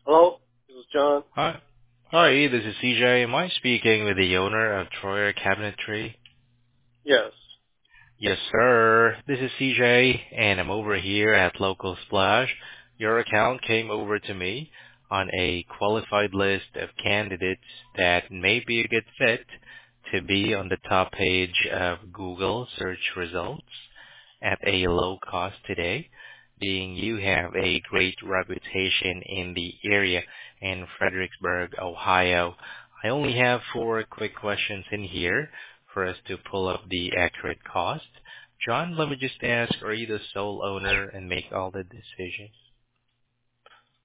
Hello, this is John. Hi. Hi, this is CJ. Am I speaking with the owner of Troyer Cabinetry? Yes. Yes, sir. This is CJ, and I'm over here at Local Splash. Your account came over to me on a qualified list of candidates that may be a good fit to be on the top page of Google search results at a low cost today, being you have a great reputation in the area in Fredericksburg, Ohio. I only have four quick questions in here for us to pull up the accurate cost. John, let me just ask, are you the sole owner and make all the decisions?